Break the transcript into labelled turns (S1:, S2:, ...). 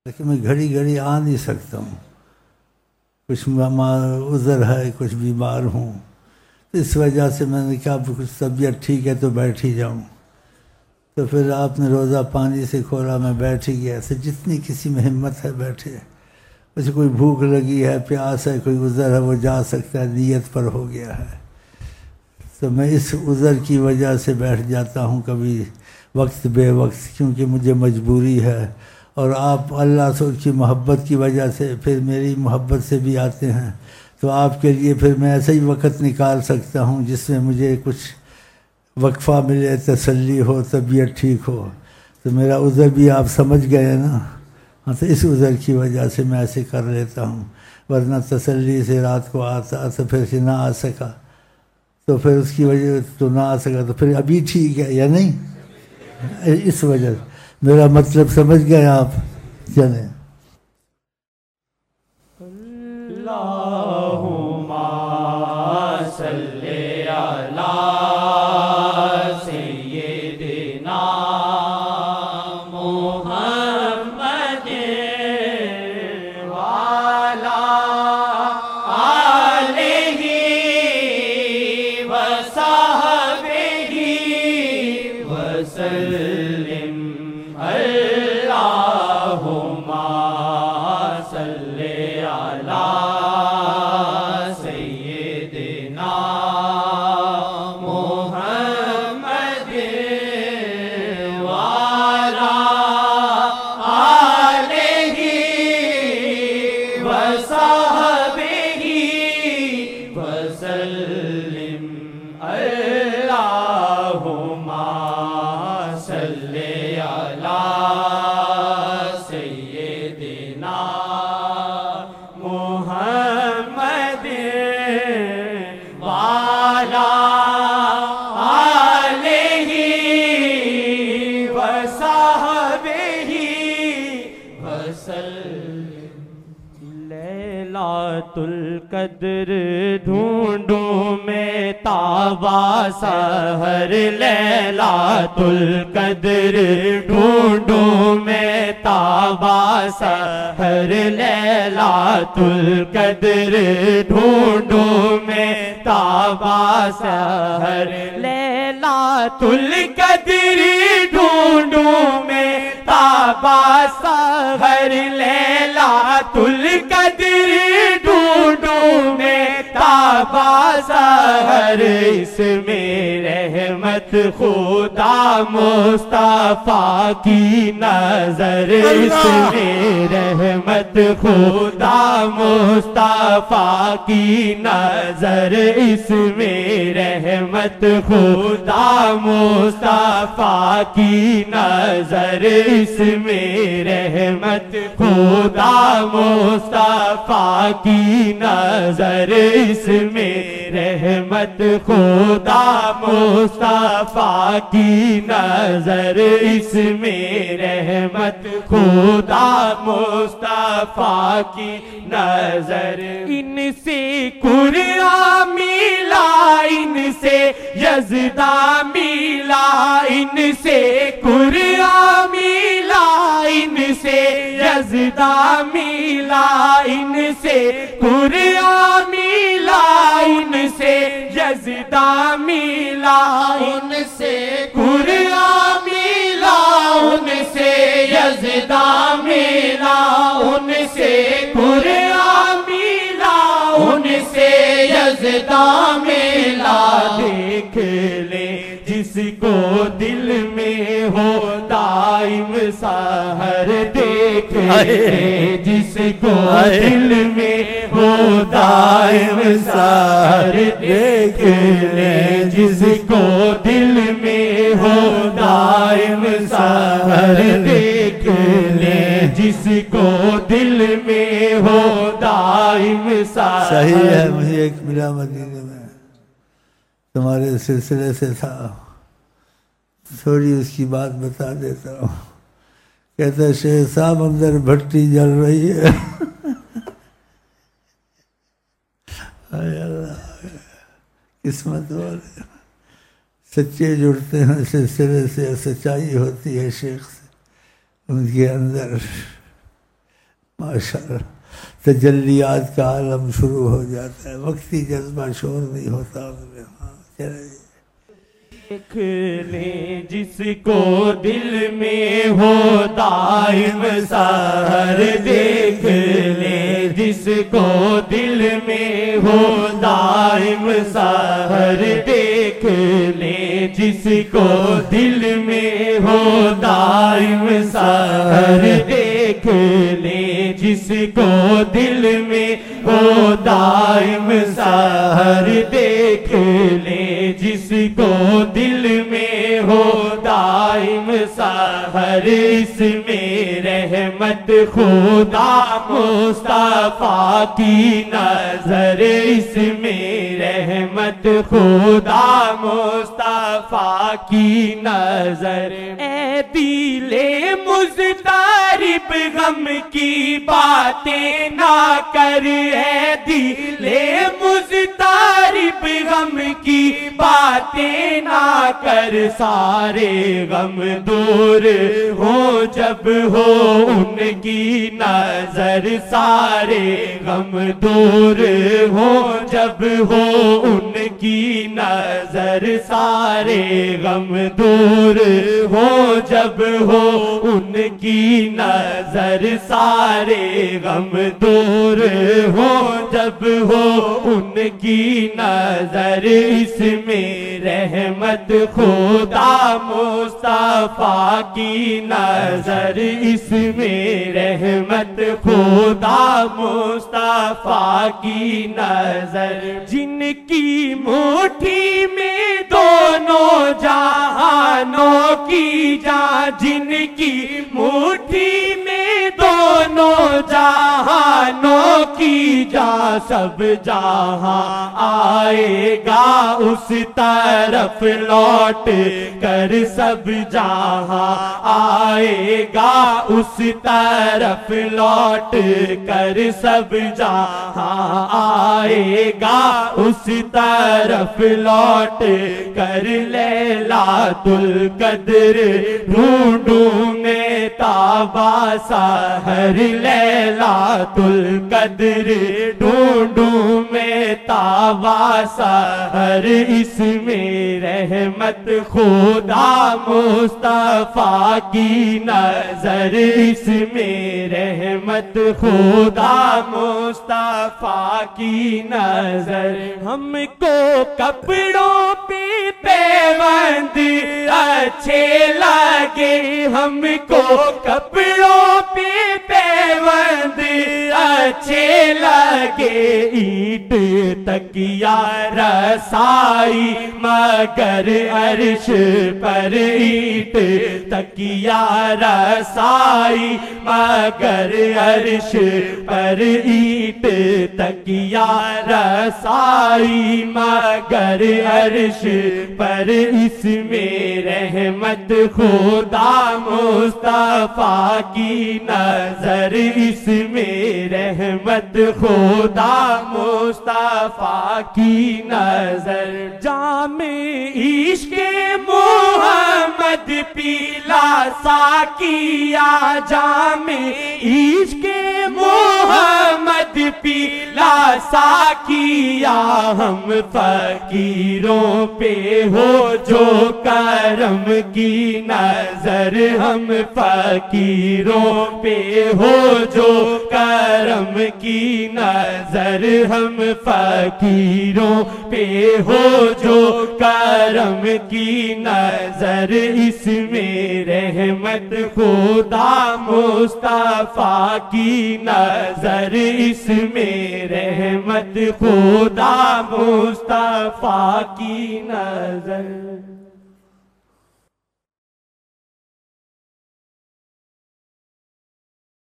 S1: لیکن میں گھڑی گھڑی آ نہیں سکتا ہوں، کچھ عذر ہے، کچھ بیمار ہوں، تو اس وجہ سے میں نے کہا کچھ طبیعت ٹھیک ہے تو بیٹھ ہی جاؤں۔ تو پھر آپ نے روزہ پانی سے کھولا، میں بیٹھ ہی گیا۔ ایسے جتنی کسی میں ہمت ہے بیٹھے، اسے کوئی بھوک لگی ہے، پیاس ہے، کوئی عذر ہے، وہ جا سکتا ہے، نیت پر ہو گیا ہے۔ تو میں اس عذر کی وجہ سے بیٹھ جاتا ہوں کبھی وقت بے وقت، کیونکہ مجھے مجبوری ہے، اور آپ اللہ سے کی محبت کی وجہ سے پھر میری محبت سے بھی آتے ہیں، تو آپ کے لیے پھر میں ایسا ہی وقت نکال سکتا ہوں جس میں مجھے کچھ وقفہ ملے، تسلی ہو، طبیعت ٹھیک ہو۔ تو میرا عذر بھی آپ سمجھ گئے نا، ہاں، تو اس عذر کی وجہ سے میں ایسے کر لیتا ہوں، ورنہ تسلی سے رات کو آتا تو پھر سے نہ آ سکا، تو پھر اس کی وجہ تو نہ آ سکا، تو پھر ابھی ٹھیک ہے یا نہیں؟ اس وجہ سے میرا مطلب سمجھ گئے آپ؟ چلیں۔
S2: اللہم صلی علی سیدنا محمد وعلی آلہ وصحبہ وسلم۔ اللہم صلی علی سیدنا محمد وعلی آلہ وصحبہ وسلم۔ اللہم صلی علی سیدنا محمد وعلی آلہ وصحبہ وسلم۔ لیلۃ القدر ڈھونڈوں میں تابا سحر، لیلۃ القدر ڈھونڈوں میں تابا سحر، لیلۃ القدر ڈھونڈوں میں تابا سحر، لیلۃ القدر ڈھونڈوں میں تابا سحر، لیلۃ القدر ڈھونڈوں میں تابا سحر۔ اس میں رحمت خدا مصطفیٰ کی نظر، اس میں رحمت خدا مصطفیٰ کی نظر، اس میں رحمت خدا مصطفیٰ کی نظر، اس میں رحمت خدا مصطفیٰ کی نظر، اس میں رحمت خدا مصطفیٰ کی نظر، اس میں رحمت خدا مصطفیٰ کی نظر۔ ان سے قرآن ملا، ان سے یزدہ ملا، ان سے قرآن ملا، ان سے یزدہ ملا، ان سے قرآن ملا، ان سے یزدہ ملا، ان سے قرآن ملا، ان سے یزدہ ملا، ان سے قرآن ملا، ان سے یزدہ ملا۔ دیکھ لے جس کو دل میں ہو دائم سحر، دیکھ لے جس کو دل میں ہو دائم سحر، دیکھ لے جس کو دل میں ہو دائم سحر، دیکھ لے جس کو دل میں ہو دائم سحر۔
S1: صحیح ہے، مجھے ایک ملا مدینے میں، تمہارے سلسلے سے تھا، تھوڑی اس کی بات بتا دیتا ہوں۔ کہتا ہے شیخ صاحب اندر بھٹی جل رہی ہے۔ اے اللہ، قسمت والے سچے جڑتے ہیں سلسلے سے، سچائی ہوتی ہے شیخ سے ان کے اندر۔ ماشاءاللہ تجلیات کا عالم شروع ہو جاتا ہے، وقتی جذبہ شور نہیں ہوتا اس میں. ہاں چلے
S2: دیکھ لیں جس کو دل میں ہو دائم سحر، دیکھ لیں جس کو دل میں ہو دائم سحر، دیکھ لیں جس کو دل میں ہو دائم سحر، دیکھ لیں جس کو دل میں ہو دائم سحر، دیکھ لیں جس کو دل میں ہو دائم سحر، اس میں رحمت خدا مصطفیٰ کی نظر، اس میں رحمت خدا مصطفیٰ کی نظر. اے دل مضطرب غم کی باتیں نہ کر، اے دل مضطرب غم کی باتیں نہ کر، سارے غم دور ہو جب ہو ان کی نظر، سارے غم دور ہو جب ہو ان کی نظر، سارے غم دور ہو جب ہو ان کی نظر، سارے غم دور ہو جب ہو ان کی نظر. اس میں رحمت خدا مصطفیٰ کی نظر، اس میں رحمت خدا مصطفیٰ کی نظر. جن کی مٹھی میں دونوں جہانوں کی جان، جن کی مٹھی میں دونوں جہانوں کی جان، سب جہاں آئے گا اس طرف لوٹ کر، سب جہاں آئے گا اس طرف لوٹ کر، سب جہاں آئے گا اس طرف لوٹ کر. لیلۃ القدر ڈھونڈوں میں تابہ سحر، لیلۃ القدر ڈھونڈوں میں تابہ سحر، اس میں رحمت خدا مصطفیٰ کی نظر، اس میں رحمت خدا مصطفیٰ کی نظر. ہم کو کپڑوں پہ پیوند اچھے لگے، ہم کو کپڑوں پہ پیوند اچھے لگے، اینٹ تکیہ رسائی مگر عرش پر، اینٹ تکیہ رسائی مگر عرش پر، اینٹ تکیہ رسائی مگر عرش پر. اس میں رحمت خدا مصطفیٰ کی نظر، اس میں رحمت خدا مصطفیٰ کی نظر. جام عشق محمد پیلا ساقیا، جام عشق محمد پیلا ساقیا، ہم فقیروں پہ ہو جو کرم کی نظر، ہم فقیروں پہ ہو جو کرم کی نظر، ہم فقیروں پہ ہو جو کرم کی نظر. اس میں رحمت خدا مصطفیٰ کی نظر، اس میں رحمت خدا مصطفیٰ کی نظر.